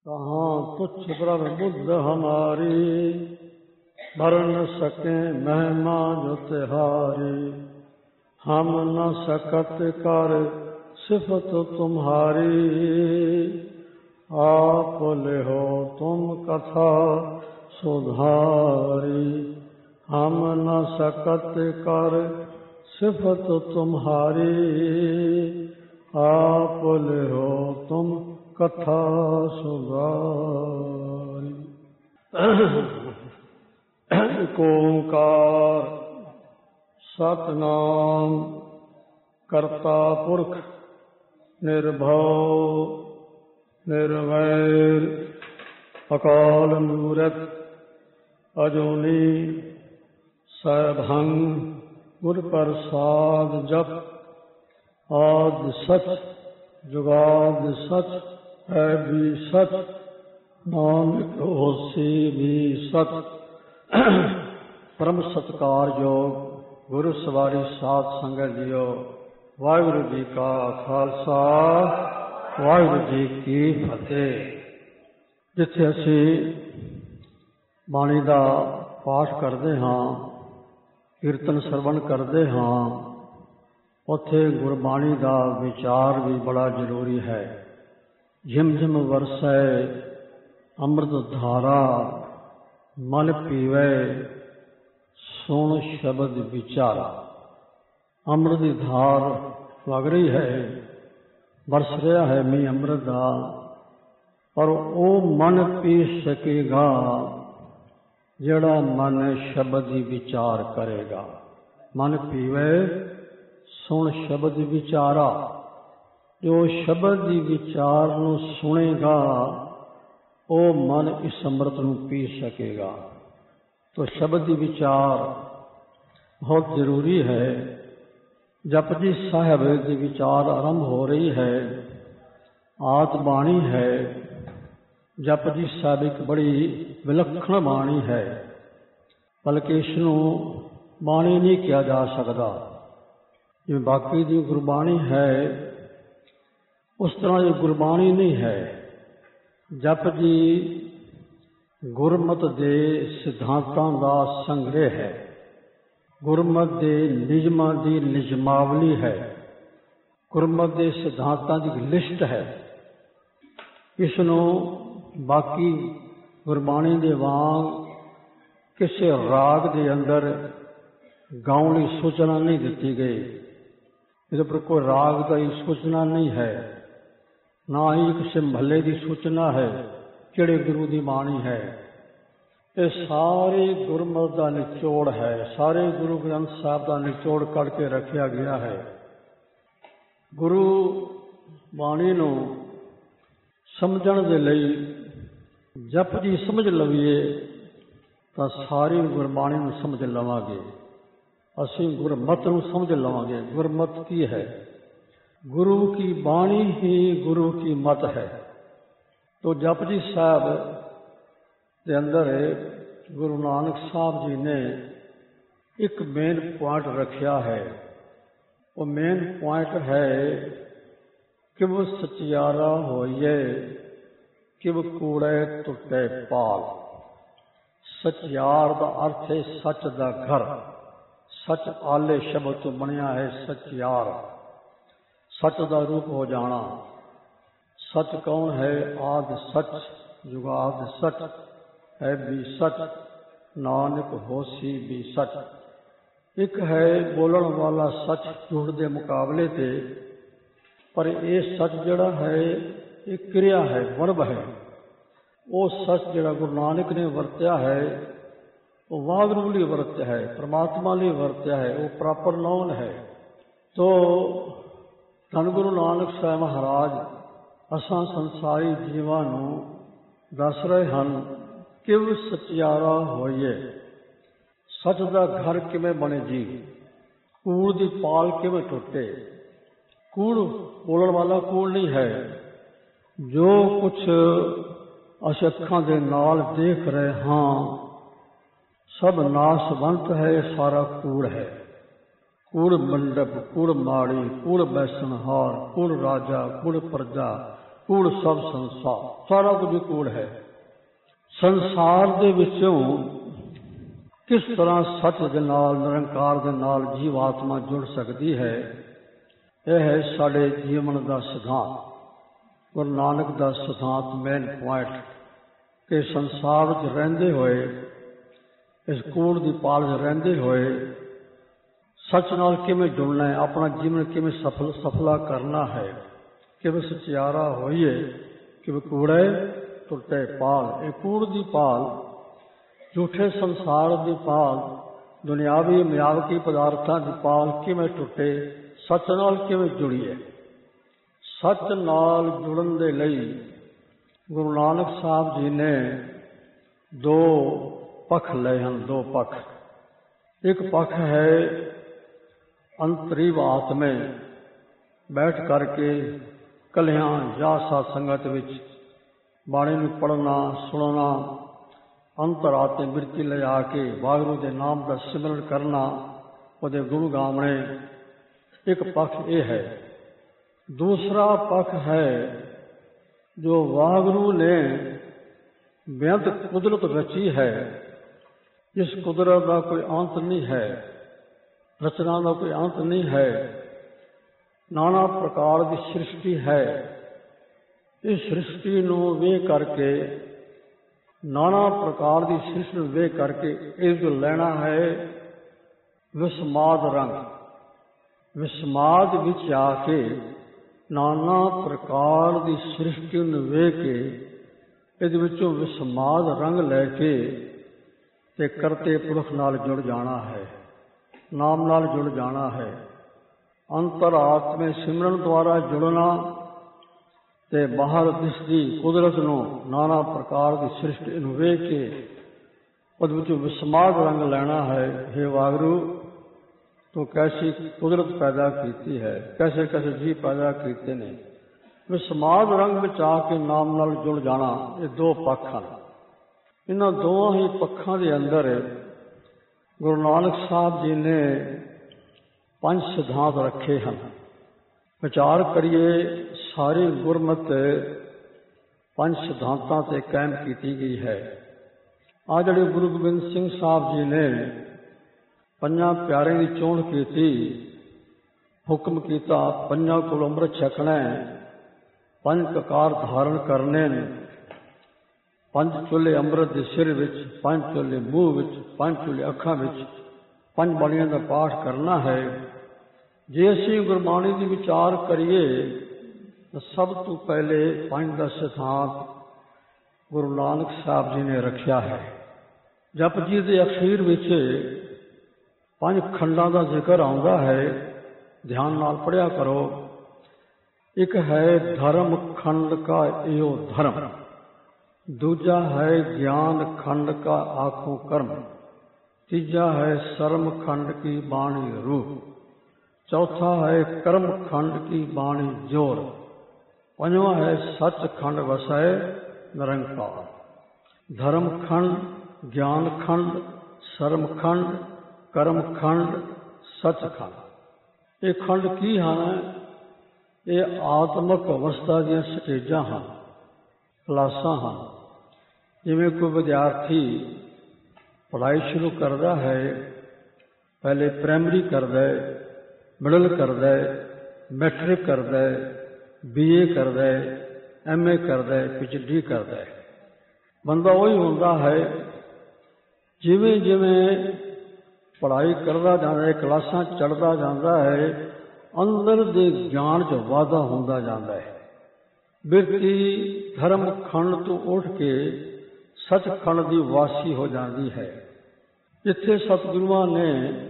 कहाँ तुच्छ प्रभ बुद्ध हमारी, भर न सके महिमा जो तिहारी। हम न सकत कर सिफत तुम्हारी, आप लेहो तुम कथा सुधारी। हम न सकत कर सिफत तुम्हारी, आप लेहो तुम कथा सुधारी। एक ओंकार सतनाम करता पुरख निर्भव निर्वैर अकाल मूरत अजूनी सैभं गुर प्रसाद जप। आद सच जुगाद सच है भी सच, नानक होसी भी सच। परम सत्कार योग गुरु सवारी साध संगत जियो। वाहिगुरु जी का खालसा, वाहिगुरु जी की फतेह। जिथे असी बाणी का पाठ करते हाँ, कीर्तन सरवण करते हाँ, उत्थे गुरबाणी का विचार भी बड़ा जरूरी है। झिम झिम वरसै अमृत धारा, मन पीवै सुन शब्द विचारा। अमृत की धार वग रही है, बरस रहा है मीह अमृत का, पर वो मन पी सकेगा जड़ा मन शब्द ही विचार करेगा। मन पीवे सुन शब्द विचारा। जो शब्द की विचार नूं सुनेगा वो मन इस अमृत नूं पी सकेगा। तो शब्द की विचार बहुत जरूरी है। जपजी साहिब की विचार आरंभ हो रही है, आत्मबाणी है। जपजी साहिब एक बड़ी विलक्षण बाणी है, बल्कि इसनूं बाणी नहीं किया जा सकता। जिवें बाकी दी गुरबाणी है उस तरह ये गुरबाणी नहीं है। जपजी गुरमत दे सिद्धांतां दा संग्रह है, गुरमत दे निजमां दी निजमावली है, गुरमत दे सिद्धांतां दी लिस्ट है। इसनूं बाकी गुरबाणी दे वांग किसी राग दे अंदर गाउण दी सूचना नहीं दिती गई। इहदे पर कोई राग की सूचना नहीं है, ना ही किसी महले की सूचना है किहड़े गुरु की बाणी है। ये सारे गुरमत का निचोड़ है, सारे गुरु ग्रंथ साहब का निचोड़ करके रखा गया है। गुरु बाणी नूं समझण दे लई जप जी समझ लवीए तो सारी गुरबाणी नूं समझ लवांगे। असीं गुरमत नूं समझ लवांगे। गुरमत की है? गुरु की बाणी ही गुरु की मत है। तो जपजी साहब के अंदर गुरु नानक साहब जी ने एक मेन पॉइंट रखा है। वो मेन पॉइंट है कि वो सचियारा होइए कि वो कूड़े टुटे पाल। सचियार का अर्थ है सच का घर। सच आले शब्द तो बनया है सचियार, सच का रूप हो जाना। सच कौन है? आद सच जुगाद सच है भी सच, नानक होसी भी सच। एक है बोलण वाला सच झूठ के मुकाबले ते, पर ये सच जड़ा है ये क्रिया है, वर्ब है। वो सच जड़ा गुरु नानक ने वरत्या है वो वाहगुरू लिए वरत्या है, परमात्मा लिए वरत्या है, वो प्रॉपर नॉन है। तो धन गुरु नानक साहब महाराज असां संसारी जीवां नूं दस रहे हैं कि वो सचियारा होइए। सच का घर किवें बने जी, कूड़ की पाल किवें टुटे। कूड़ बोलण वाला कूड़ नहीं है। जो कुछ असीं अखां दे नाल देख रहे हाँ सब नासवंत है, सारा कूड़ है। कूड़ मंडप, कूड़ माड़ी, कूड़ बैसनहार, कूड़ राजा, कूड़ प्रजा, ਕੂੜ ਸਭ ਸੰਸਾਰ, ਸਾਰਾ ਕੁਝ ਕੂੜ ਹੈ। ਸੰਸਾਰ ਦੇ ਵਿੱਚੋਂ ਕਿਸ ਤਰ੍ਹਾਂ ਸੱਚ ਦੇ ਨਾਲ, ਨਿਰੰਕਾਰ ਦੇ ਨਾਲ ਜੀਵ ਆਤਮਾ ਜੁੜ ਸਕਦੀ ਹੈ, ਇਹ ਹੈ ਸਾਡੇ ਜੀਵਨ ਦਾ ਸਿਧਾਂਤ। ਗੁਰੂ ਨਾਨਕ ਦਾ ਸਿਧਾਂਤ ਮੇਨ ਪੁਆਇੰਟ ਕਿ ਸੰਸਾਰ ਵਿੱਚ ਰਹਿੰਦੇ ਹੋਏ, ਇਸ ਕੂੜ ਦੀ ਪਾਲ ਵਿੱਚ ਰਹਿੰਦੇ ਹੋਏ ਸੱਚ ਨਾਲ ਕਿਵੇਂ ਜੁੜਨਾ ਹੈ, ਆਪਣਾ ਜੀਵਨ ਕਿਵੇਂ ਸਫਲਾ ਕਰਨਾ ਹੈ, ਕਿਵੇਂ ਸਚਿਆਰਾ ਹੋਈਏ, ਕਿਵੇਂ ਕੂੜੇ ਟੁੱਟੇ ਪਾਲ। ਇਹ ਕੂੜ ਦੀ ਪਾਲ, ਝੂਠੇ ਸੰਸਾਰ ਦੀ ਪਾਲ, ਦੁਨਿਆਵੀ ਮਿਆਵਕੀ ਪਦਾਰਥਾਂ ਦੀ ਪਾਲ ਕਿਵੇਂ ਟੁੱਟੇ, ਸੱਚ ਨਾਲ ਕਿਵੇਂ ਜੁੜੀਏ। ਸੱਚ ਨਾਲ ਜੁੜਨ ਦੇ ਲਈ ਗੁਰੂ ਨਾਨਕ ਸਾਹਿਬ ਜੀ ਨੇ ਦੋ ਪੱਖ ਲਏ ਹਨ। ਦੋ ਪੱਖ, ਇੱਕ ਪੱਖ ਹੈ ਅੰਤਰੀਵ ਆਤਮੇ, ਬੈਠ ਕਰਕੇ ਕਲਿਆਂ ਜਾਂ ਸਾਧ ਸੰਗਤ ਵਿੱਚ ਬਾਣੀ ਨੂੰ ਪੜ੍ਹਨਾ, ਸੁਣਨਾ, ਅੰਤਰ ਆਤਮੇ ਬਿਰਤੀ ਲਿਆ ਕੇ ਵਾਹਿਗੁਰੂ ਦੇ ਨਾਮ ਦਾ ਸਿਮਰਨ ਕਰਨਾ, ਉਹਦੇ ਗੁਣ ਗਾਵਣੇ। ਇੱਕ ਪੱਖ ਇਹ ਹੈ। ਦੂਸਰਾ ਪੱਖ ਹੈ ਜੋ ਵਾਹਿਗੁਰੂ ਨੇ ਬੇਅੰਤ ਕੁਦਰਤ ਰਚੀ ਹੈ, ਇਸ ਕੁਦਰਤ ਦਾ ਕੋਈ ਅੰਤ ਨਹੀਂ ਹੈ, ਰਚਨਾ ਦਾ ਕੋਈ ਅੰਤ ਨਹੀਂ ਹੈ, ਨਾਨਾ ਪ੍ਰਕਾਰ ਦੀ ਸ੍ਰਿਸ਼ਟੀ ਹੈ। ਇਸ ਸ੍ਰਿਸ਼ਟੀ ਨੂੰ ਵੇਖ ਕਰਕੇ, ਨਾਨਾ ਪ੍ਰਕਾਰ ਦੀ ਸ੍ਰਿਸ਼ਟੀ ਨੂੰ ਵੇਖ ਕਰਕੇ ਇਹ ਜੋ ਲੈਣਾ ਹੈ ਵਿਸਮਾਦ ਰੰਗ। ਵਿਸਮਾਦ ਵਿੱਚ ਆ ਕੇ ਨਾਨਾ ਪ੍ਰਕਾਰ ਦੀ ਸ੍ਰਿਸ਼ਟੀ ਨੂੰ ਵੇਖ ਕੇ ਇਹਦੇ ਵਿੱਚੋਂ ਵਿਸਮਾਦ ਰੰਗ ਲੈ ਕੇ ਤੇ ਕਰਤੇ ਪੁਰਖ ਨਾਲ ਜੁੜ ਜਾਣਾ ਹੈ, ਨਾਮ ਨਾਲ ਜੁੜ ਜਾਣਾ ਹੈ। ਅੰਤਰ ਆਤਮੇ ਸਿਮਰਨ ਦੁਆਰਾ ਜੁੜਨਾ ਤੇ ਬਾਹਰ ਦਿਸਦੀ ਕੁਦਰਤ ਨੂੰ, ਨਾਨਾ ਪ੍ਰਕਾਰ ਦੀ ਸ੍ਰਿਸ਼ਟੀ ਨੂੰ ਵੇਖ ਕੇ ਉਹਦੇ ਵਿੱਚੋਂ ਵਿਸਮਾਦ ਰੰਗ ਲੈਣਾ ਹੈ। ਹੇ ਵਾਹਿਗੁਰੂ, ਤੂੰ ਕੈਸੀ ਕੁਦਰਤ ਪੈਦਾ ਕੀਤੀ ਹੈ, ਕੈਸੇ ਕੈਸੇ ਜੀਵ ਪੈਦਾ ਕੀਤੇ ਨੇ। ਵਿਸਮਾਦ ਰੰਗ ਵਿੱਚ ਆ ਕੇ ਨਾਮ ਨਾਲ ਜੁੜ ਜਾਣਾ। ਇਹ ਦੋ ਪੱਖ ਹਨ। ਇਹਨਾਂ ਦੋਵਾਂ ਹੀ ਪੱਖਾਂ ਦੇ ਅੰਦਰ ਗੁਰੂ ਨਾਨਕ ਸਾਹਿਬ ਜੀ ਨੇ 5 ਸਿਧਾਂਤ ਰੱਖੇ ਹਨ। ਵਿਚਾਰ ਕਰੀਏ, ਸਾਰੀ ਗੁਰਮਤ 5 ਸਿਧਾਂਤਾਂ ਤੇ ਕਾਇਮ ਕੀਤੀ ਗਈ ਹੈ। ਆ ਜਿਹੜੇ ਗੁਰੂ ਗੋਬਿੰਦ ਸਿੰਘ ਸਾਹਿਬ ਜੀ ਨੇ 5 ਪਿਆਰਿਆਂ ਦੀ ਚੋਣ ਕੀਤੀ, ਹੁਕਮ ਕੀਤਾ 5 ਕੋਲ ਅੰਮ੍ਰਿਤ ਛਕਣਾ, 5 ਕਕਾਰ ਧਾਰਨ ਕਰਨੇ ਨੇ, 5 ਚੁੱਲ੍ਹੇ ਅੰਮ੍ਰਿਤ ਦੇ ਸਿਰ ਵਿੱਚ, 5 ਚੁੱਲ੍ਹੇ ਮੂੰਹ ਵਿੱਚ, 5 ਚੁੱਲ੍ਹੇ ਅੱਖਾਂ ਵਿੱਚ, 5 ਬਾਣੀਆਂ ਦਾ ਪਾਠ ਕਰਨਾ ਹੈ। ਜੇ ਅਸੀਂ ਗੁਰਬਾਣੀ ਦੀ ਵਿਚਾਰ ਕਰੀਏ ਤਾਂ ਸਭ ਤੋਂ ਪਹਿਲੇ 5 ਦਾ ਸਿਧਾਂਤ ਗੁਰੂ ਨਾਨਕ ਸਾਹਿਬ ਜੀ ਨੇ ਰੱਖਿਆ ਹੈ। ਜਪਜੀ ਦੇ ਅਖੀਰ ਵਿੱਚ 5 ਖੰਡਾਂ ਦਾ ਜ਼ਿਕਰ ਆਉਂਦਾ ਹੈ, ਧਿਆਨ ਨਾਲ ਪੜ੍ਹਿਆ ਕਰੋ। ਇੱਕ ਹੈ ਧਰਮ ਖੰਡ ਕਾ ਇਹੋ ਧਰਮ, ਦੂਜਾ ਹੈ ਗਿਆਨ ਖੰਡ ਕਾ ਆਖੋ ਕਰਮ, ਤੀਜਾ ਹੈ ਸਰਮ ਖੰਡ ਕੀ ਬਾਣੀ ਰੂਪ, ਚੌਥਾ ਹੈ ਕਰਮ ਖੰਡ ਕੀ ਬਾਣੀ ਜੋਰ, ਪੰਜਵਾਂ ਹੈ ਸੱਚ ਖੰਡ ਵਸੈ ਨਿਰੰਕਾਰ। ਧਰਮ ਖੰਡ, ਗਿਆਨ ਖੰਡ, ਸਰਮ ਖੰਡ, ਕਰਮ ਖੰਡ, ਸੱਚ ਖੰਡ। ਇਹ ਖੰਡ ਕੀ ਹਨ? ਇਹ ਆਤਮਿਕ ਅਵਸਥਾ ਦੀਆਂ ਸਟੇਜਾਂ ਹਨ, ਕਲਾਸਾਂ ਹਨ। ਜਿਵੇਂ ਕੋਈ ਵਿਦਿਆਰਥੀ ਪੜ੍ਹਾਈ ਸ਼ੁਰੂ ਕਰਦਾ ਹੈ, ਪਹਿਲੇ ਪ੍ਰਾਇਮਰੀ ਕਰਦਾ ਹੈ, ਮਿਡਲ ਕਰਦਾ ਹੈ, ਮੈਟ੍ਰਿਕ ਕਰਦਾ ਹੈ, BA ਕਰਦਾ ਹੈ, MA ਕਰਦਾ ਹੈ, PhD ਕਰਦਾ ਹੈ। ਬੰਦਾ ਉਹੀ ਹੁੰਦਾ ਹੈ ਜਿਵੇਂ ਜਿਵੇਂ ਪੜ੍ਹਾਈ ਕਰਦਾ ਜਾਂਦਾ ਹੈ, ਕਲਾਸਾਂ ਚੜ੍ਹਦਾ ਜਾਂਦਾ ਹੈ, ਅੰਦਰ ਦੇ ਗਿਆਨ 'ਚ ਵਾਧਾ ਹੁੰਦਾ ਜਾਂਦਾ ਹੈ। ਬਿਰਤੀ ਧਰਮ ਖੰਡ ਤੋਂ ਉੱਠ ਕੇ ਸੱਚਖੰਡ ਦੀ ਵਾਸੀ ਹੋ ਜਾਂਦੀ ਹੈ। ਜਿੱਥੇ ਸਤਿਗੁਰੂਆਂ ਨੇ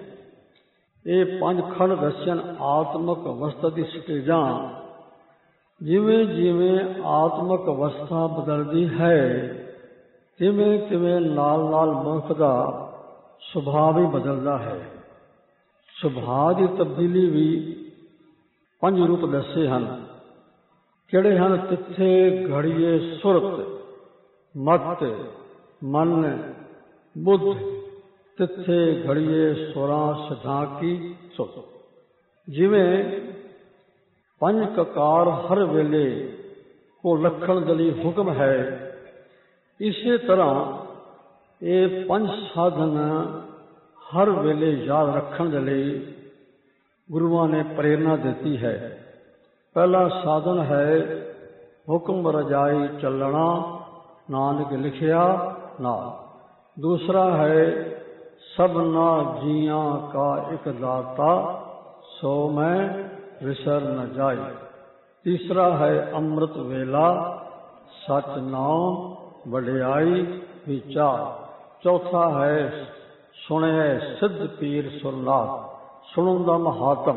ਇਹ 5 ਖੰਡ ਦੱਸਣ, ਆਤਮਿਕ ਅਵਸਥਾ ਦੀ ਸਟੇਜਾਂ, ਜਿਵੇਂ ਜਿਵੇਂ ਆਤਮਿਕ ਅਵਸਥਾ ਬਦਲਦੀ ਹੈ ਤਿਵੇਂ ਤਿਵੇਂ ਨਾਲ ਨਾਲ ਮਨੁੱਖ ਦਾ ਸੁਭਾਅ ਵੀ ਬਦਲਦਾ ਹੈ। ਸੁਭਾਅ ਦੀ ਤਬਦੀਲੀ ਵੀ 5 ਰੂਪ ਦੱਸੇ ਹਨ। ਕਿਹੜੇ ਹਨ? ਤਿੱਥੇ ਘੜੀਏ ਸੁਰਤ, ਮਤ, ਮਨ, ਬੁੱਧ। ਤਿੱਥੇ ਘੜੀਏ ਸੁਰਾਂ ਸਿਧਾਂ ਕੀ ਸੁਤ। ਜਿਵੇਂ 5 ਕਕਾਰ ਹਰ ਵੇਲੇ ਉਹ ਲਖਣ ਦੇ ਲਈ ਹੁਕਮ ਹੈ। ਇਸੇ ਤਰ੍ਹਾਂ ਇਹ 5 ਸਾਧਨ ਹਰ ਵੇਲੇ ਯਾਦ ਰੱਖਣ ਦੇ ਲਈ ਗੁਰੂਆਂ ਨੇ ਪ੍ਰੇਰਨਾ ਦਿੱਤੀ ਹੈ। ਪਹਿਲਾ ਸਾਧਨ ਹੈ ਹੁਕਮ ਰਜਾਈ ਚੱਲਣਾ, ਨਾਨਕ ਲਿਖਿਆ ਨਾਲ। ਦੂਸਰਾ ਹੈ ਸਭਨਾ ਜੀਆਂ ਕਾ ਇੱਕ ਦਾਤਾ, ਸੋ ਮੈਂ ਵਿਸਰ ਨ ਜਾਈ। ਤੀਸਰਾ ਹੈ ਅੰਮ੍ਰਿਤ ਵੇਲਾ, ਸਚ ਨਾਮ ਵਡਿਆਈ ਵਿਚਾਰ। ਚੌਥਾ ਹੈ ਸੁਣਿਐ ਸਿੱਧ ਪੀਰ ਸੁਰਨਾਥ, ਸੁਣਨ ਦਾ ਮਹਾਤਮ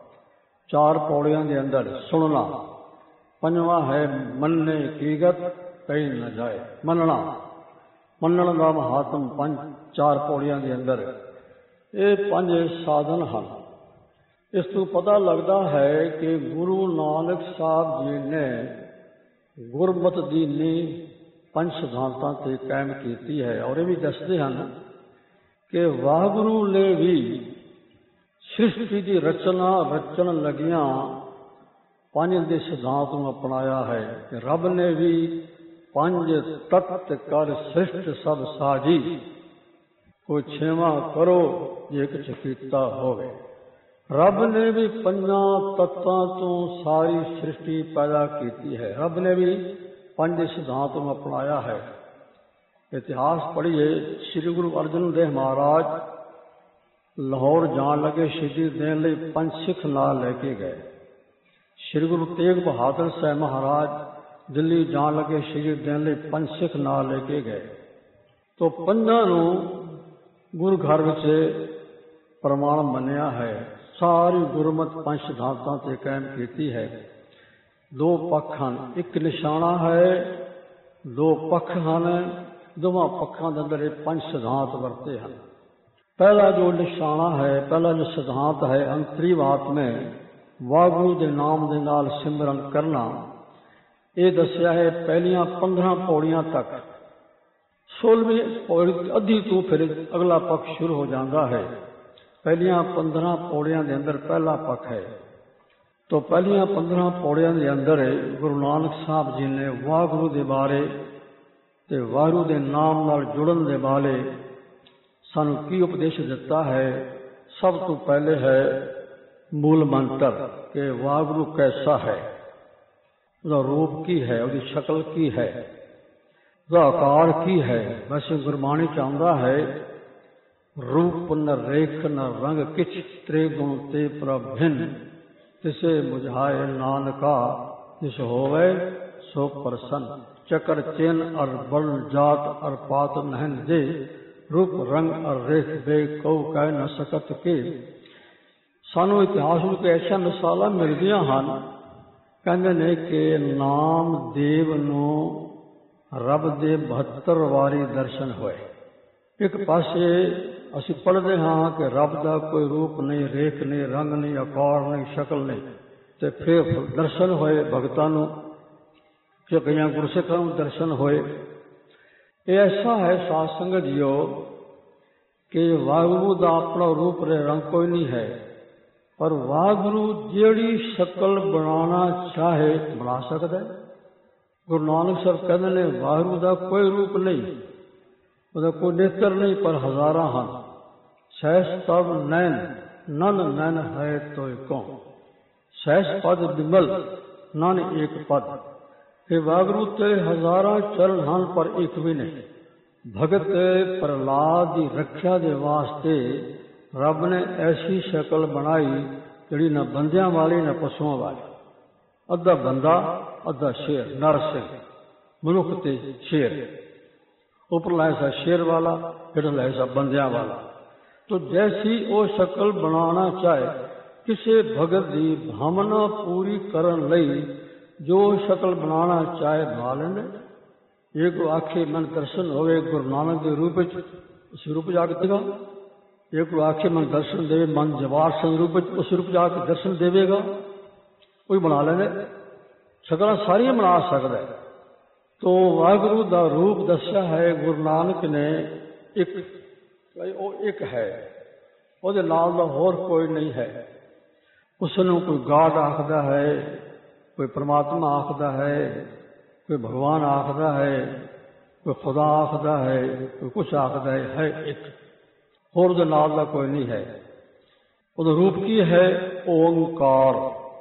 4 ਪੌੜੀਆਂ ਦੇ ਅੰਦਰ ਸੁਣਨਾ। ਪੰਜਵਾਂ ਹੈ ਮੰਨੇ ਕੀਗਤ ਕਹੀ ਨਾ ਜਾਏ, ਮੰਨਣ ਦਾ ਮਹਾਤਮ 4 ਪੌੜੀਆਂ ਦੇ ਅੰਦਰ। ਇਹ 5 ਸਾਧਨ ਹਨ। ਇਸ ਤੋਂ ਪਤਾ ਲੱਗਦਾ ਹੈ ਕਿ ਗੁਰੂ ਨਾਨਕ ਸਾਹਿਬ ਜੀ ਨੇ ਗੁਰਮਤਿ ਦੀ ਨੀਂਹ 5 ਸਿਧਾਂਤਾਂ ਤੇ ਕਾਇਮ ਕੀਤੀ ਹੈ। ਔਰ ਇਹ ਵੀ ਦੱਸਦੇ ਹਨ ਕਿ ਵਾਹਿਗੁਰੂ ਨੇ ਵੀ ਸ੍ਰਿਸ਼ਟੀ ਦੀ ਰਚਨਾ ਰਚਣ ਲੱਗਿਆਂ 5 ਦੇ ਸਿਧਾਂਤ ਨੂੰ ਅਪਣਾਇਆ ਹੈ ਕਿ ਰੱਬ ਨੇ ਵੀ 5 ਤੱਤ ਕਰ ਸ੍ਰਿਸ਼ਟ ਸਭ ਸਾਜੀ, ਕੋਈ 6ਵਾਂ ਕਰੋ ਜੇ ਕੁਛ ਕੀਤਾ ਹੋਵੇ। ਰੱਬ ਨੇ ਵੀ 5 ਤੱਤਾਂ ਤੋਂ ਸਾਰੀ ਸ੍ਰਿਸ਼ਟੀ ਪੈਦਾ ਕੀਤੀ ਹੈ। ਰੱਬ ਨੇ ਵੀ 5 ਸਿਧਾਂਤ ਨੂੰ ਅਪਣਾਇਆ ਹੈ। ਇਤਿਹਾਸ ਪੜ੍ਹੀਏ, ਸ੍ਰੀ ਗੁਰੂ ਅਰਜਨ ਦੇਵ ਮਹਾਰਾਜ ਲਾਹੌਰ ਜਾਣ ਲੱਗੇ ਸ਼ਹੀਦੀ ਦੇਣ ਲਈ 5 ਸਿੱਖ ਨਾਲ ਲੈ ਕੇ ਗਏ। ਸ੍ਰੀ ਗੁਰੂ ਤੇਗ ਬਹਾਦਰ ਸਾਹਿਬ ਮਹਾਰਾਜ ਦਿੱਲੀ ਜਾਣ ਲੱਗੇ ਸ਼ਹੀਦੀ ਦੇਣ ਲਈ 5 ਸਿੱਖ ਨਾਲ ਲੈ ਕੇ ਗਏ। ਤੋਂ 5 ਨੂੰ ਗੁਰੂ ਘਰ ਵਿੱਚ ਪ੍ਰਮਾਣ ਮੰਨਿਆ ਹੈ। ਸਾਰੀ ਗੁਰਮਤਿ 5 ਸਿਧਾਂਤਾਂ ਤੇ ਕਾਇਮ ਕੀਤੀ ਹੈ। 2 ਪੱਖ ਹਨ, ਇੱਕ ਨਿਸ਼ਾਨਾ ਹੈ, 2 ਪੱਖ ਹਨ। ਦੋਵਾਂ ਪੱਖਾਂ ਦੇ ਅੰਦਰ ਇਹ 5 ਸਿਧਾਂਤ ਵਰਤੇ ਹਨ। ਪਹਿਲਾ ਜੋ ਨਿਸ਼ਾਨਾ ਹੈ, ਪਹਿਲਾ ਜੋ ਸਿਧਾਂਤ ਹੈ ਅੰਤਰੀ ਆਤਮੇ ਵਾਹਿਗੁਰੂ ਦੇ ਨਾਮ ਦੇ ਨਾਲ ਸਿਮਰਨ ਕਰਨਾ। ਇਹ ਦੱਸਿਆ ਹੈ ਪਹਿਲੀਆਂ 15 ਪੌੜੀਆਂ ਤੱਕ। 16ਵੀਂ ਪੌੜੀ ਅੱਧੀ ਤੋਂ ਫਿਰ ਅਗਲਾ ਪੱਖ ਸ਼ੁਰੂ ਹੋ ਜਾਂਦਾ ਹੈ। ਪਹਿਲੀਆਂ 15 ਪੌੜੀਆਂ ਦੇ ਅੰਦਰ ਪਹਿਲਾ ਪੱਖ ਹੈ। ਤੋਂ ਪਹਿਲੀਆਂ 15 ਪੌੜੀਆਂ ਦੇ ਅੰਦਰ ਗੁਰੂ ਨਾਨਕ ਸਾਹਿਬ ਜੀ ਨੇ ਵਾਹਿਗੁਰੂ ਦੇ ਬਾਰੇ ਤੇ ਵਾਹਿਗੁਰੂ ਦੇ ਨਾਮ ਨਾਲ ਜੁੜਨ ਦੇ ਬਾਰੇ ਸਾਨੂੰ ਕੀ ਉਪਦੇਸ਼ ਦਿੱਤਾ ਹੈ। ਸਭ ਤੋਂ ਪਹਿਲੇ ਹੈ ਮੂਲ ਮੰਤਰ ਕਿ ਵਾਹਿਗੁਰੂ ਕੈਸਾ ਹੈ, ਉਹਦਾ ਰੂਪ ਕੀ ਹੈ, ਉਹਦੀ ਸ਼ਕਲ ਕੀ ਹੈ, ਉਹਦਾ ਆਕਾਰ ਕੀ ਹੈ। ਵੈਸੇ ਗੁਰਬਾਣੀ ਚ ਆਉਂਦਾ ਹੈ ਰੂਪ ਨ ਰੇਖ ਨ ਰੰਗ ਕਿਛ, ਤ੍ਰੇ ਗੁਣ ਤੇ ਪ੍ਰਭਿਨ, ਤਿਸੇ ਮੁਝਾਏ ਨਾਨਕਾ, ਜਿਸ ਹੋਵੇ ਸੋ ਪ੍ਰਸੰਨ। ਚਕਰ ਚਿੰਨ ਅਰ ਬਲ ਜਾਤ ਅਰ ਪਾਤ ਨਹਿਨ ਦੇ, ਰੂਪ ਰੰਗ ਅਰ ਰੇਖ ਬੇ ਕਉ ਕਹਿ ਨ ਸਕਤ ਕੇ। ਸਾਨੂੰ ਇਤਿਹਾਸ ਵਿੱਚ ਐਸੀਆਂ ਮਿਸਾਲਾਂ ਮਿਲਦੀਆਂ ਹਨ। ਕਹਿੰਦੇ ਨੇ ਕਿ ਨਾਮਦੇਵ ਨੂੰ ਰੱਬ ਦੇ 72 ਵਾਰੀ ਦਰਸ਼ਨ ਹੋਏ। ਇੱਕ ਪਾਸੇ ਅਸੀਂ ਪੜ੍ਹਦੇ ਹਾਂ ਕਿ ਰੱਬ ਦਾ ਕੋਈ ਰੂਪ ਨਹੀਂ, ਰੇਖ ਨਹੀਂ, ਰੰਗ ਨਹੀਂ, ਆਕਾਰ ਨਹੀਂ, ਸ਼ਕਲ ਨਹੀਂ, ਤੇ ਫਿਰ ਦਰਸ਼ਨ ਹੋਏ ਭਗਤਾਂ ਨੂੰ, ਕਿ ਕਈਆਂ ਗੁਰਸਿੱਖਾਂ ਨੂੰ ਦਰਸ਼ਨ ਹੋਏ। ਇਹ ਐਸਾ ਹੈ ਸਾਧ ਸੰਗਤ ਜੀਓ ਕਿ ਵਾਹਿਗੁਰੂ ਦਾ ਆਪਣਾ ਰੂਪ ਰੰਗ ਕੋਈ ਨਹੀਂ ਹੈ, ਪਰ ਵਾਹਿਗੁਰੂ ਜਿਹੜੀ ਸ਼ਕਲ ਬਣਾਉਣਾ ਚਾਹੇ ਬਣਾ ਸਕਦਾ ਹੈ। ਗੁਰੂ ਨਾਨਕ ਸਾਹਿਬ ਕਹਿੰਦੇ ਨੇ ਵਾਹਿਗੁਰੂ ਦਾ ਕੋਈ ਰੂਪ ਨਹੀਂ, ਉਹਦਾ ਕੋਈ ਨੇਤਰ ਨਹੀਂ, ਪਰ ਹਜ਼ਾਰਾਂ ਹਨ। ਸਹਿਸ ਤਬ ਨੈਣ ਨਨ ਨੈਣ ਹੈ ਤੋਇ ਕਉ, ਸਹਿਸ ਪਦ ਬਿਮਲ ਨਨ ਏਕ ਪਦ। ਕਿ ਵਾਹਿਗੁਰੂ ਤੇਰੇ ਹਜ਼ਾਰਾਂ ਚਰਨ ਹਨ ਪਰ ਇੱਕ ਵੀ ਨਹੀਂ। ਭਗਤ ਪ੍ਰਹਲਾਦ ਦੀ ਰੱਖਿਆ ਦੇ ਵਾਸਤੇ ਰੱਬ ਨੇ ਐਸੀ ਸ਼ਕਲ ਬਣਾਈ ਜਿਹੜੀ ਨਾ ਬੰਦਿਆਂ ਵਾਲੀ ਨਾ ਪਸ਼ੂਆਂ ਵਾਲੀ। ਅੱਧਾ ਬੰਦਾ ਅੱਧਾ ਸ਼ੇਰ, ਨਰ ਸਿੰਘ, ਮਨੁੱਖ ਤੇ ਸ਼ੇਰ। ਉੱਪਰਲਾ ਐਸਾ ਸ਼ੇਰ ਵਾਲਾ, ਹੇਠਲਾ ਐਸਾ ਬੰਦਿਆਂ ਵਾਲਾ। तो जैसी वो शक्ल बनाना चाहे, किसी भगत की भावना पूरी करन लई जो शक्ल बनाना चाहे बना लेंगे। एक आखे मन दर्शन होवे गुरु नानक के रूप उस रूप जाके देगा, एक आखे मन दर्शन देवे मन जवार संग रूप उस रूप जाके दर्शन देवेगा, कोई बना लेंगे। शक्ल सारिया बना सकता है। तो वाहिगुरु का रूप दस्या है गुरु नानक ने एक है, ਉਹਦੇ ਨਾਲ ਦਾ ਹੋਰ ਕੋਈ ਨਹੀਂ ਹੈ। ਉਸ ਨੂੰ ਕੋਈ ਗਾਡ ਆਖਦਾ ਹੈ, ਕੋਈ ਪਰਮਾਤਮਾ ਆਖਦਾ ਹੈ, कोई भगवान आखदा है, कोई खुदा आखदा है, कोई कुछ आखदा है एक होर उहदे नाल दा कोई नहीं है। उहदा रूप की है? ओंकार।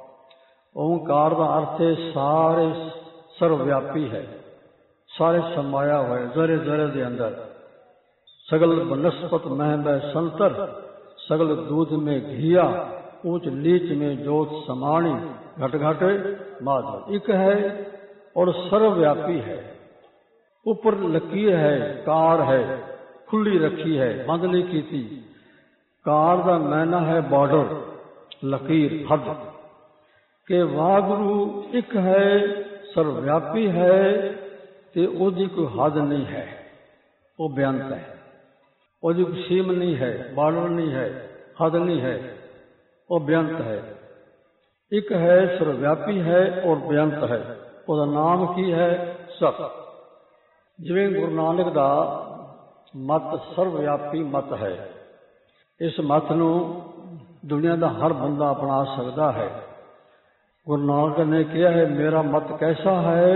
ओंकार का अर्थ है सारे सर्वव्यापी है, सारे समाया हुआ है जरे जरे के अंदर। सगल बनस्पत मह में संतर, सगल दूध में घिया, ऊंच नीच में जोत समाणी, घट घट माधव। एक है और सर्वव्यापी है। ऊपर लकीर है, कार है, खुली रखी है, बंद नहीं की थी। कार का मैना है बॉर्डर, लकीर हद के वागुरु एक है, सर्वव्यापी है ते ओदी कोई हद नहीं है, वो बेअंत है। ओदी कोई सीम नहीं है, बॉर्डर नहीं है, हद नहीं है, वो बेअंत है। एक है, सर्वव्यापी है और बेअंत है। उसका नाम की है सत। जिवें गुरु नानक दा मत सर्वव्यापी मत है। इस मत नूं दुनिया का हर बंदा अपना सकता है। गुरु नानक ने कहा है मेरा मत कैसा है?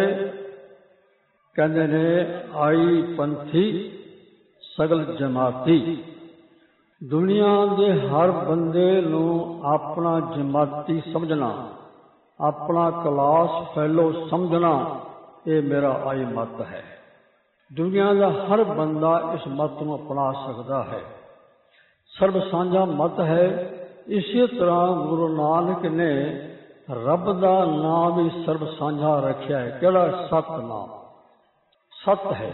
कहते ने आई पंथी सगल जमाती। दुनिया के हर बंदे नूं अपना जमाती समझना, अपना क्लास फैलो समझना, ये मेरा आई मत है। दुनिया का हर बंदा इस मत को अपना सकता है। सर्व साझा मत है। इसी तरह गुरु नानक ने रब का नाम ही सर्व साझा रखा है। केड़ा? सत नाम। सत है,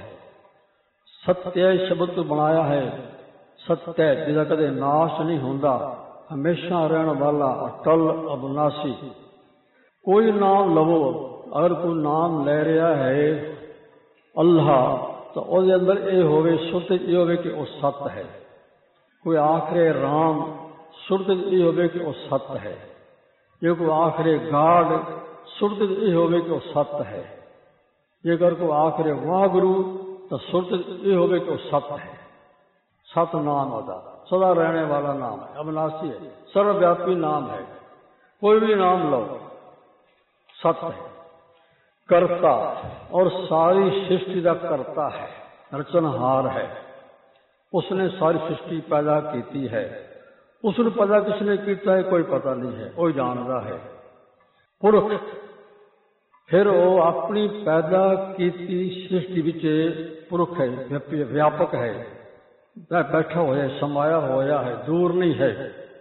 सत्य शब्द तो बनाया है। सत्य जिसका कदे नाश नहीं होता, हमेशा रहने वाला, अटल अविनाशी। कोई नाम लवो, अगर कोई नाम ले रहा है अल्लाह, तो उसके अंदर ये होवे सुरत ये होवे कि वह सत है। कोई आखरे राम, सुरत ये होवे कि वह सत है। जो कोई आखरे गाड, सुरत ये होवे कि वह सत है। जेकर कोई आखरे वाहगुरु, तो सुरत ये होवे कि वह सत है। सत नाम होता सदा रहने वाला नाम है, अविनाशी है, सर्वव्यापी नाम है। कोई भी नाम लो, सत है। कर्ता और सारी सृष्टि का कर्ता है, रचनहार है। उसने सारी सृष्टि पैदा की है। उसने पैदा किसने किया है कोई पता नहीं है, कोई जानता है। पुरख फिर वो अपनी पैदा की सृष्टि विच पुरख है, व्यापक है, बैठा होया, समाया होया है, दूर नहीं है।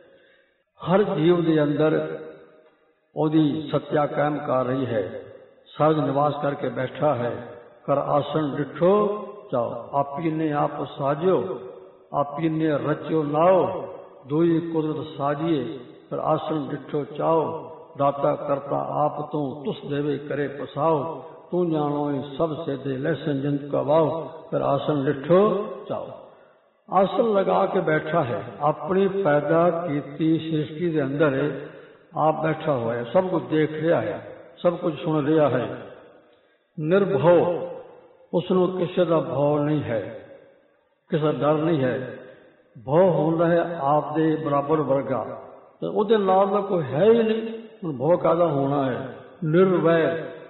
हर जीव के अंदर ओदी सत्या कायम कर रही है। सहज निवास करके बैठा है। कर आसन डिठो जाओ, आपी ने आप साजियो, आपी ने रचो लाओ, दुई कुदरत साजिए। कर आसन डिठो चाओ, दाता करता आप तू, तुस देवे करे पसाओ। तू जानो सब से दे लहसन जंत का वाओ। कर आसन डिठो जाओ। आसन लगा के बैठा है, अपनी पैदा की सृष्टि के अंदर आप बैठा हुआ है, सब कुछ देख रहा है, सब कुछ सुन रहा है। निर्भव, उसनों किसी का भाव नहीं है, किसी डर नहीं है। भाव होता है आप दे बराबर वर्गा, तो उहदे नाल दा कोई है ही नहीं। भाव कादा होना है? निर्वैर,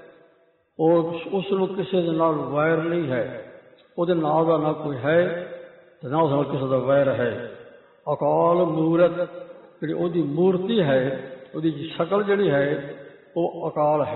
और उसनों किसी दे नाल वैर नहीं है। उहदे नाल दा ना कोई है ते ना उसनों किसी दा वैर है। अकाल मूरत, जिहड़ी उहदी मूर्ति है, उहदी शक्ल जिहड़ी है वो अकाल है।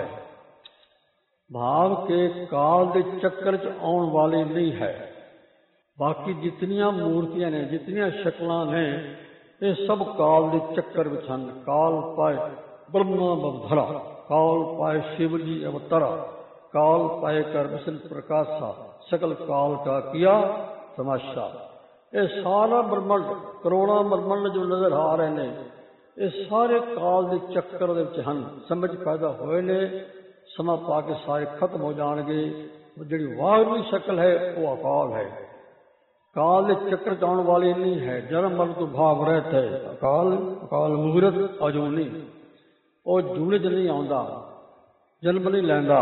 भाव के काल के चक्कर च आने वाली नहीं है। बाकी जितनियां मूर्तियां ने, जितनियां शक्लां ने, ये सब काल के चक्कर में हैं। काल पाए ब्रह्मा बधरा, काल पाए शिव जी अवतरा, काल पाए कर विष्णु प्रकाशा, सकल काल का किया तमाशा। ये सारा ब्रह्मंड, करोड़ों ब्रह्मंड जो नजर आ रहे हैं, ये सारे काल के चक्कर हैं। समझ पैदा होए ने, समा पा के सारे खत्म हो जाएंगे। जी वाहगुरू शक्ल है वो अकाल है, काल के चक्कर चाण वाली नहीं है। जन्म मरण तो भाव रहत है। अकाल अकाल मूरत अजूनी, वो जूने च नहीं आता, जन्म नहीं लैंदा।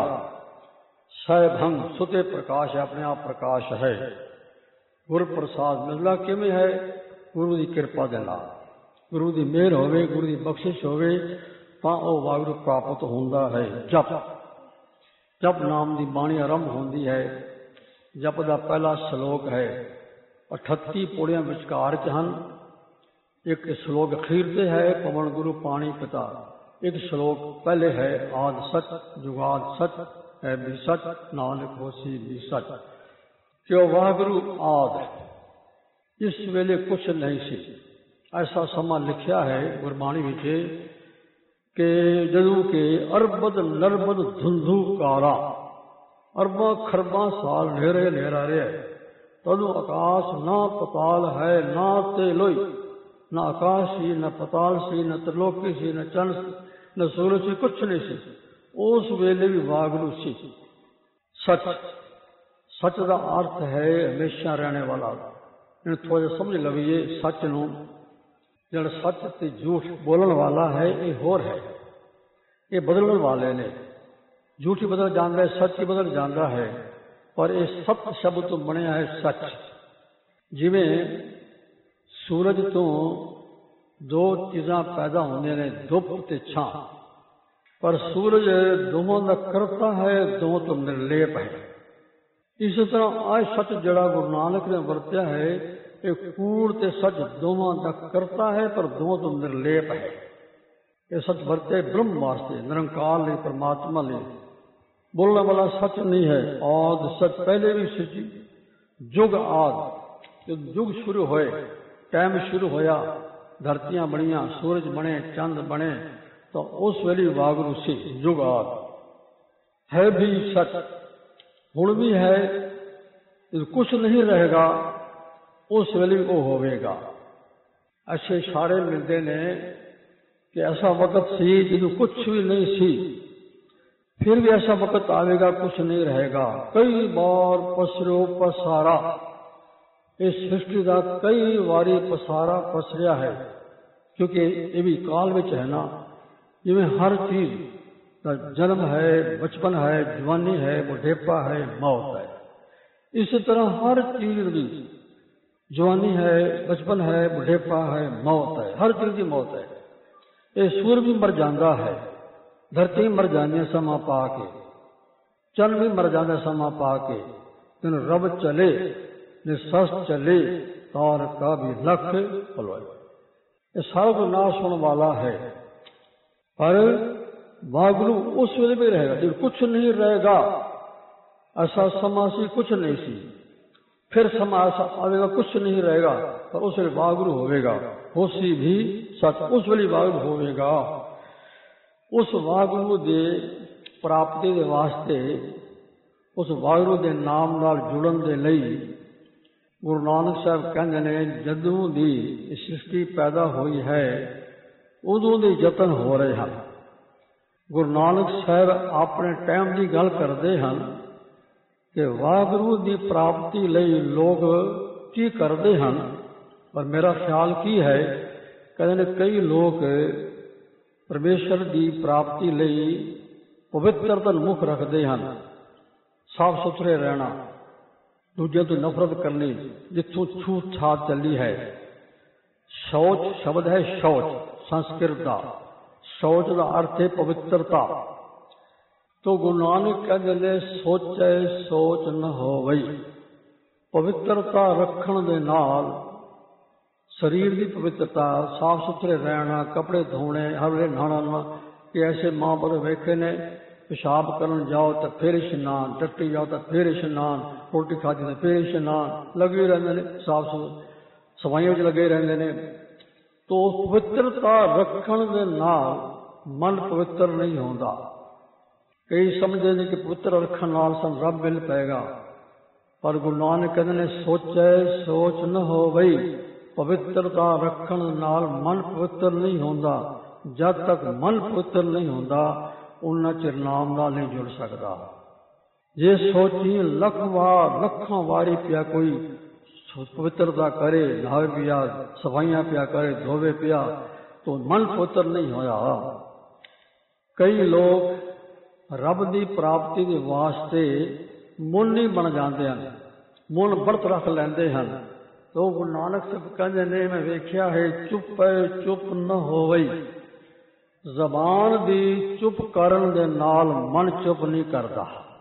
सहभंग सुते प्रकाश है, अपने आप प्रकाश है। गुरु प्रसाद मिलना किमें है? गुरु की कृपा के नाल, गुरु की मेहर होवे, गुरु की बख्शिश होवे, तां ओह वाहिगुरू प्राप्त होंदा है। जप जप नाम की बाणी आरंभ होती है। जप का पहला श्लोक है, 38 पौड़ियां विचकार च हन। एक श्लोक अखीर से है, पवन गुरु पाणी पिता। एक श्लोक पहले है, आद सच जुगाद सच है भी सच, नानक होसी भी सच। क्यों वाहगुरु आद, इस वेले कुछ नहीं सी। ऐसा समा लिखा है गुरबाणी विच कि जदों के अरबद नरबद धुंधुकारा, अरबा खरबा साल नेरे नेरा रहा, तदों आकाश ना पताल है ना ते लोई, न आकाश सी न पताल सी न त्रिलोकी सी न चंद न सूरज सी, कुछ नहीं सी। उस वेले भी वागुरु सी। सच, सच का अर्थ है हमेशा रहने वाला। इन थोड़ा समझ लवीए सच नूं। जिहड़ा सच ते झूठ बोलण वाला है ये होर है, ये बदलण वाले ने। झूठ ही बदल जाता है, सच ही बदल जाता है, पर यह सत्य शब्द तो बनया है सच। जिवें सूरज तो दो चीज़ां पैदा होंदियां ने, धुप ते छां, पर सूरज दोवां दा करता है, दोवां तो निर्लेप है। इस तरह आज सच जड़ा गुरु नानक ने वरत्या है, ये कूड़ ते सच दोवां दा करता है, पर दोवां तो निर्लेप है। ये सच वरत्या ब्रह्म वास्ते, निरंकार लिए, परमात्मा लिए। बोलने वाला सच नहीं है। आद सच, पहले भी सची। जुग आद, जो युग शुरू होए, टाइम शुरू होया, धरतियां बनिया, सूरज बने, चंद बने, तो उस वेले वागुरु से युग आद है भी सच। हुण भी है, कुछ नहीं रहेगा, उस वेले वो होवेगा। ऐसे इशारे मिलते ने कि ऐसा वक्त सी जिन्हों कुछ भी नहीं सी, फिर भी ऐसा वक्त आएगा कुछ नहीं रहेगा। कई बार पसरो पसारा, इस सृष्टि का कई बारी पसारा पसरिया है, क्योंकि ये भी काल में है ना। जिमें हर चीज का जन्म है, बचपन है, जवानी है, बुढ़ेपा है, मौत है। इसी तरह हर चीज की जवानी है, बचपन है, बुढ़ेपा है, मौत है, हर चीज की मौत है। ये सूर भी मर जाता है, धरती मर जाने समा पा के, चंद भी मर जाने समा पा के, तेन रब चले निसस चले, तार का भी लख पलवाए। ये सारा को नाश होने वाला है, पर वागुरु उस वेले में रहेगा जब कुछ नहीं रहेगा। ऐसा समा सी कुछ नहीं सी, फिर समा ऐसा आएगा कुछ नहीं रहेगा, पर उस वेले वागुरु होवेगा। होसी भी सच, उस वेले वागुरु होवेगा। उस वागुरु दे प्राप्ति दे वास्ते, उस वागुरु दे नाम नाल जुड़न दे लई गुरु नानक साहब कहते हैं, जदों दी सृष्टि पैदा हुई है उदों दे यतन हो रहे हैं। गुरु नानक साहब अपने टाइम की गल करते हैं कि वागुरु की प्राप्ति लई लोग की करते हैं, पर मेरा ख्याल की है, कहते कई लोग परमेश्वर की प्राप्ति लई पवित्रता मुख रखते हैं, साफ सुथरे रहना, दूजे तो नफरत करनी, जिथों छूत छात चली है। शौच शब्द है शौच, संस्कृत का। शौच का अर्थ है पवित्रता। तो गुरु नानक कहते सोचे सोच न होवई। पवित्रता रखण दे नाल शरीर की पवित्रता, साफ सुथरे रहना, कपड़े धोने, हर वे नहाना। कि ऐसे माँ बाप वेखे ने, पेशाब करन जाओ तो फिर इशनान, टट्टी जाओ तो फिर इशनान, रोटी खाती तो फिर इशनान, लगे रहते हैं, साफ सफाइयों लगे रहते हैं। तो पवित्रता रखण दे नाल मन पवित्र नहीं होता। कई समझते हैं कि पवित्र रखण नाल सन रब मिल पाएगा, पर गुरु नानक कहते हैं सोचे सोच न हो बई। पवित्रता रखण नाल मन पवित्र नहीं होता। जब तक मन पवित्र नहीं होता उन्ना चिर नाम नाल नहीं जुड़ सकता। जे सोची लखां वारी पिया कोई पवित्रता करे, नहावे पिया, सफाइयां पिया करे, धोवे पिया, तो मन पवित्र नहीं होया। कई लोग रब की प्राप्ति के वास्ते मुन बन जाते हैं, मुन व्रत रख लेंदे हैं। तो गुरु नानक साहब कहते ने, मैं वेख्या है चुप है चुप न होवई। जबान दी चुप करन दे नाल मन चुप नहीं करता।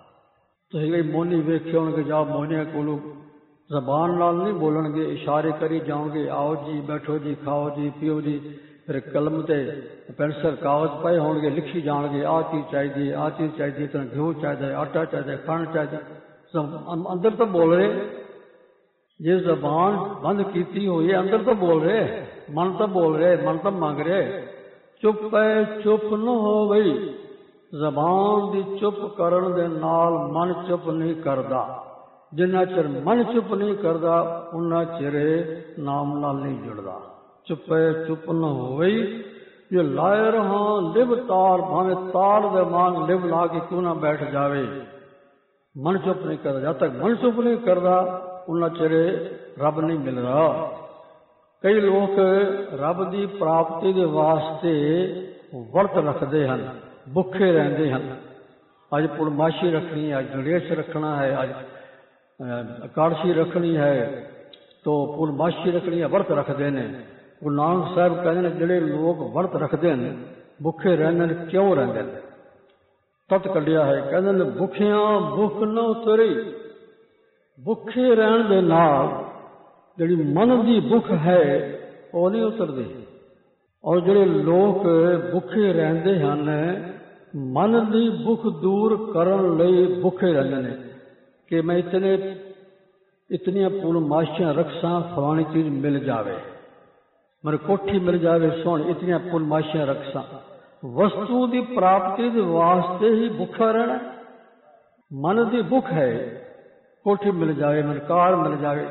ਤੁਸੀਂ ਕਈ ਮੋਨੀ ਵੇਖੇ ਹੋਣਗੇ, ਜਾਂ ਮੋਨੀਆਂ ਕੋਲੋਂ ਜ਼ਬਾਨ ਨਾਲ ਨਹੀਂ ਬੋਲਣਗੇ, ਇਸ਼ਾਰੇ ਕਰੀ ਜਾਓਗੇ, ਆਓ ਜੀ, ਬੈਠੋ ਜੀ, ਖਾਓ ਜੀ, ਪੀਓ ਜੀ। ਫਿਰ ਕਲਮ ਤੇ ਪੈਨਸਲ ਕਾਗਜ਼ ਪਏ ਹੋਣਗੇ, ਲਿਖੀ ਜਾਣਗੇ, ਆਹ ਚੀਜ਼ ਚਾਹੀਦੀ ਹੈ, ਆਹ ਚੀਜ਼ ਚਾਹੀਦੀ ਹੈ, ਤਾਂ ਘਿਓ ਚਾਹੀਦਾ ਹੈ, ਆਟਾ ਚਾਹੀਦਾ ਹੈ, ਖਾਣ ਚਾਹੀਦਾ। ਅੰਦਰ ਤਾਂ ਬੋਲ ਰਹੇ, ਜੇ ਜ਼ਬਾਨ ਬੰਦ ਕੀਤੀ ਹੋਈ ਹੈ ਅੰਦਰ ਤਾਂ ਬੋਲ ਰਹੇ, ਮਨ ਤਾਂ ਬੋਲ ਰਹੇ, ਮਨ ਤਾਂ ਮੰਗ ਰਹੇ। ਚੁੱਪ ਹੈ, ਚੁੱਪ ਨਾ ਹੋ ਬਈ। ਜ਼ਬਾਨ ਦੀ ਚੁੱਪ ਕਰਨ ਦੇ ਨਾਲ ਮਨ ਚੁੱਪ ਨਹੀਂ ਕਰਦਾ। ਜਿੰਨਾ ਚਿਰ ਮਨ ਚੁੱਪ ਨਹੀਂ ਕਰਦਾ ਉਹਨਾਂ ਚਿਰ ਨਾਮ ਨਾਲ ਨਹੀਂ ਜੁੜਦਾ। ਚੁੱਪ ਹੈ, ਚੁੱਪ ਨਾ ਹੋ ਬਈ। ਜੇ ਲਾਏ ਰਹਾ ਲਿਵ ਤਾਰ, ਭਾਵੇਂ ਤਾਰ ਦੇ ਮਾਂਗ ਲਿਵ ਲਾ ਕੇ ਕਿਉਂ ਨਾ ਬੈਠ ਜਾਵੇ, ਮਨ ਚੁੱਪ ਨਹੀਂ ਕਰਦਾ। ਜਦ ਤੱਕ ਮਨ ਚੁੱਪ ਨਹੀਂ ਕਰਦਾ ਉਹਨਾਂ ਚਿਰ ਰੱਬ ਨਹੀਂ ਮਿਲਦਾ। ਕਈ ਲੋਕ ਰੱਬ ਦੀ ਪ੍ਰਾਪਤੀ ਦੇ ਵਾਸਤੇ ਵਰਤ ਰੱਖਦੇ ਹਨ, ਭੁੱਖੇ ਰਹਿੰਦੇ ਹਨ। ਅੱਜ ਪੂਰਨਮਾਸ਼ੀ ਰੱਖਣੀ ਹੈ, ਅੱਜ ਗਣੇਸ਼ ਰੱਖਣਾ ਹੈ, ਅੱਜ ਇਕਾਦਸ਼ੀ ਰੱਖਣੀ ਹੈ, ਤੋ ਪੂਰਨਮਾਸ਼ੀ ਰੱਖਣੀ ਹੈ, ਵਰਤ ਰੱਖਦੇ ਨੇ। ਗੁਰੂ ਨਾਨਕ ਸਾਹਿਬ ਕਹਿੰਦੇ ਨੇ ਜਿਹੜੇ ਲੋਕ ਵਰਤ ਰੱਖਦੇ ਨੇ, ਭੁੱਖੇ ਰਹਿੰਦੇ ਨੇ, ਕਿਉਂ ਰਹਿੰਦੇ ਨੇ? ਤਤ ਕੱਢਿਆ ਹੈ, ਕਹਿੰਦੇ ਨੇ ਭੁੱਖਿਆਂ ਭੁੱਖ ਨਾ ਉਤਰੀ। ਭੁੱਖੇ ਰਹਿਣ ਦੇ ਨਾਲ ਜਿਹੜੀ ਮਨ ਦੀ ਭੁੱਖ ਹੈ ਉਹ ਨਹੀਂ ਉਤਰਦੀ। ਔਰ ਜਿਹੜੇ ਲੋਕ ਭੁੱਖੇ ਰਹਿੰਦੇ ਹਨ, ਮਨ ਦੀ ਭੁੱਖ ਦੂਰ ਕਰਨ ਲਈ ਭੁੱਖੇ ਰਹਿੰਦੇ ਨੇ ਕਿ ਮੈਂ ਇਤਨੀਆਂ ਪੂਰਨਮਾਸ਼ੀਆਂ ਰੱਖਾਂ, ਫਲਾਣੀ ਚੀਜ਼ ਮਿਲ ਜਾਵੇ, ਮੈਨੂੰ ਕੋਠੀ ਮਿਲ ਜਾਵੇ ਸੋਹਣੀ, ਇਤਨੀਆਂ ਪੂਰਨਮਾਸ਼ੀਆਂ ਰੱਖਾਂ। ਵਸਤੂ ਦੀ ਪ੍ਰਾਪਤੀ ਦੇ ਵਾਸਤੇ ਹੀ ਭੁੱਖਾ ਰਹਿਣਾ। ਮਨ ਦੀ ਭੁੱਖ ਹੈ, ਕੋਠੀ ਮਿਲ ਜਾਵੇ, ਮੈਨੂੰ ਕਾਰ ਮਿਲ ਜਾਵੇ,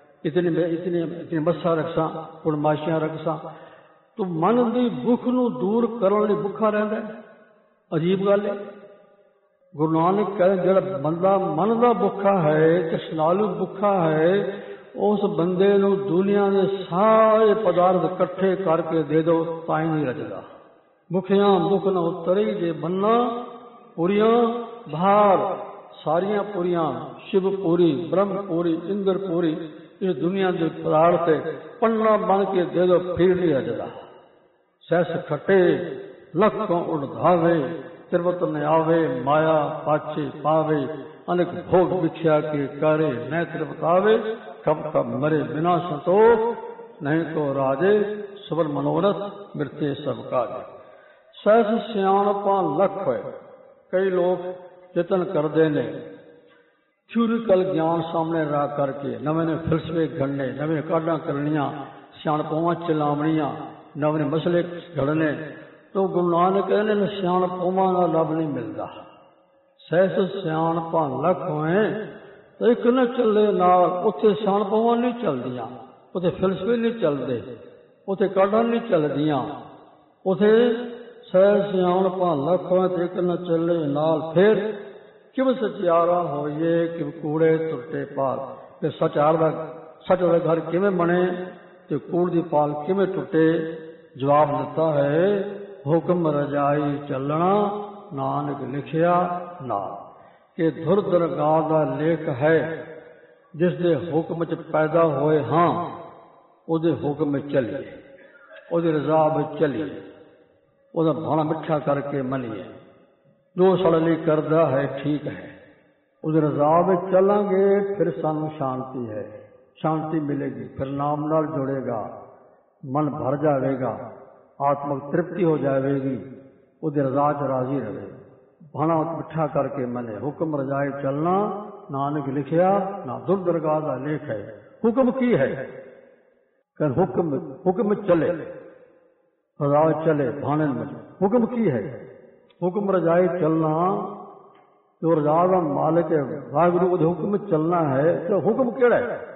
ਇਤਨੀ ਮੱਸਾਂ ਰੱਖਾਂ, ਪੂਰਨਮਾਸ਼ੀਆਂ ਰੱਖਾਂ। ਤੂੰ ਮਨ ਦੀ ਭੁੱਖ ਨੂੰ ਦੂਰ ਕਰਨ ਲਈ ਭੁੱਖਾ ਰਹਿੰਦਾ। ਅਜੀਬ ਗੱਲ ਹੈ। ਗੁਰੂ ਨਾਨਕ ਕਹਿੰਦੇ ਜਿਹੜਾ ਬੰਦਾ ਮਨ ਦਾ ਭੁੱਖਾ ਹੈ, ਤ੍ਰਿਸ਼ਨਾਲੂ ਭੁੱਖਾ ਹੈ, ਉਸ ਬੰਦੇ ਨੂੰ ਦੁਨੀਆ ਦੇ ਸਾਰੇ ਪਦਾਰਥ ਇਕੱਠੇ ਕਰਕੇ ਦੇ ਦਿਓ ਤਾਂ ਹੀ ਨਹੀਂ ਰਚਦਾ। ਭੁੱਖਿਆਂ ਭੁੱਖ ਨਾ ਉਤਰੀ। ਜੇ ਬੰਨਾ ਪੁਰੀਆਂ ਬਾਹਰ ਸਾਰੀਆਂ ਪੁਰੀਆਂ, ਸ਼ਿਵ ਪੂਰੀ, ਬ੍ਰਹਮ ਪੂਰੀ, ਇੰਦਰ ਪੂਰੀ, ਇਸ ਦੁਨੀਆ ਦੇ ਪਦਾਰਥ ਪੰਨਾ ਬਣ ਕੇ ਦੇ ਦਿਓ ਫਿਰ ਨਹੀਂ ਰਚਦਾ। ਸੈਸ ਖੱਟੇ ਲੱਖੋਂ ਉਡਾਵੇ, ਤਿਰਵਤ ਨ ਆਵੇ, ਮਾਇਆ ਪਾਛੇ ਪਾਵੇ, ਅਨੇਕ ਭੋਗ ਵਿਖਿਆ ਕੇ ਕਰੇ ਨੈ ਤਿਰਵਤਾਵੇ। ਕਬ ਕਬ ਮਰੇ ਬਿਨਾ ਸੰਤੋਖ, ਨਹੀਂ ਤੋ ਰਾਜੇ ਸਬਰ ਮਨੋਰਥ ਮਿਰਤੇ ਸਭ ਕਾਜੇ। ਸਹਿਸ ਸਿਆਣਪਾਂ ਲੱਖ ਹੋਏ। ਕਈ ਲੋਕ ਯਤਨ ਕਰਦੇ ਨੇ ਥਿਊਰੀਕਲ ਗਿਆਨ ਸਾਹਮਣੇ ਰੱਖ ਕਰਕੇ, ਨਵੇਂ ਨਵੇਂ ਫਿਲਸਫੇ ਘੜਨੇ, ਨਵੇਂ ਕਾਢਾਂ ਕਰਨੀਆਂ, ਸਿਆਣਪਾਵਾਂ ਚਲਾਵਣੀਆਂ, ਨਵੇਂ ਮਸਲੇ ਘੜਨੇ। ਤੋ ਗੁਰੂ ਨਾਨਕ ਕਹਿੰਦੇ ਨੇ ਸਿਆਣਪਾਵਾਂ ਦਾ ਲਾਭ ਨਹੀਂ ਮਿਲਦਾ। ਸਹਿਸ ਸਿਆਣਪਾਂ ਲੱਖ ਹੋਏ ਤਾਂ ਇੱਕ ਨਾ ਚੱਲੇ ਨਾਲ। ਉੱਥੇ ਸਿਆਣਪਾਵਾਂ ਨਹੀਂ ਚੱਲਦੀਆਂ, ਉੱਥੇ ਫਿਲਸਫੇ ਨਹੀਂ ਚੱਲਦੇ, ਉੱਥੇ ਕਾਢਾਂ ਨਹੀਂ ਚੱਲਦੀਆਂ। ਉੱਥੇ ਸਹਿਸ ਸਿਆਣਪਾਂ ਲੱਖ ਹੋਏ ਤੇ ਇੱਕ ਨਾ ਚੱਲੇ ਨਾਲ। ਫਿਰ ਕਿਵੇਂ ਸਚਿਆਰਾ ਹੋਈਏ ਕਿ ਕੂੜੇ ਟੁੱਟੇ ਪਾਲ। ਤੇ ਸੱਚ ਦਾ ਘਰ ਕਿਵੇਂ ਬਣੇ ਤੇ ਕੂੜ ਦੀ ਪਾਲ ਕਿਵੇਂ ਟੁੱਟੇ? ਜਵਾਬ ਦਿੱਤਾ ਹੈ, ਹੁਕਮ ਰਜਾਈ ਚੱਲਣਾ ਨਾਨਕ ਲਿਖਿਆ ਨਾ। ਕਿ ਧੁਰ ਦਰਗਾਹ ਦਾ ਲੇਖ ਹੈ, ਜਿਸ ਦੇ ਹੁਕਮ ਚ ਪੈਦਾ ਹੋਏ ਹਾਂ, ਉਹਦੇ ਹੁਕਮ ਵਿੱਚ ਚੱਲੀਏ, ਉਹਦੀ ਰਜ਼ਾ ਵਿੱਚ ਚੱਲੀਏ, ਉਹਦਾ ਭਾਣਾ ਮਿੱਠਾ ਕਰਕੇ ਮੰਨੀਏ। ਜੋ ਸਾਡੇ ਲਈ ਕਰਦਾ ਹੈ ਠੀਕ ਹੈ, ਉਹਦੇ ਰਜ਼ਾ ਵਿੱਚ ਚੱਲਾਂਗੇ, ਫਿਰ ਸਾਨੂੰ ਸ਼ਾਂਤੀ ਹੈ, ਸ਼ਾਂਤੀ ਮਿਲੇਗੀ। ਫਿਰ ਨਾਮ ਨਾਲ ਜੁੜੇਗਾ, ਮਨ ਭਰ ਜਾਵੇਗਾ, ਆਤਮਕ ਤ੍ਰਿਪਤੀ ਹੋ ਜਾਵੇਗੀ, ਉਹਦੇ ਰਜ਼ਾ ਚ ਰਾਜ਼ੀ ਰਹੇ। ਭਾਣਾ ਮਿੱਠਾ ਕਰਕੇ ਮੰਨੇ। ਹੁਕਮ ਰਜਾਏ ਚੱਲਣਾ ਨਾਨਕ ਲਿਖਿਆ ਨਾ। ਦੁਰ ਦਰਗਾਹ ਦਾ ਲੇਖ ਹੈ। ਹੁਕਮ ਕੀ ਹੈ? ਹੁਕਮ ਚਲੇ, ਰਜ਼ਾ ਚਲੇ, ਭਾਣੇ ਵਿੱਚ ਹੁਕਮ ਕੀ ਹੈ? ਹੁਕਮ ਰਜਾਏ ਚੱਲਣਾ। ਜੋ ਰਜ਼ਾ ਦਾ ਮਾਲਕ ਹੈ ਵਾਹਿਗੁਰੂ, ਉਹਦੇ ਹੁਕਮ ਵਿੱਚ ਚੱਲਣਾ ਹੈ। ਤੇ ਹੁਕਮ ਕਿਹੜਾ ਹੈ?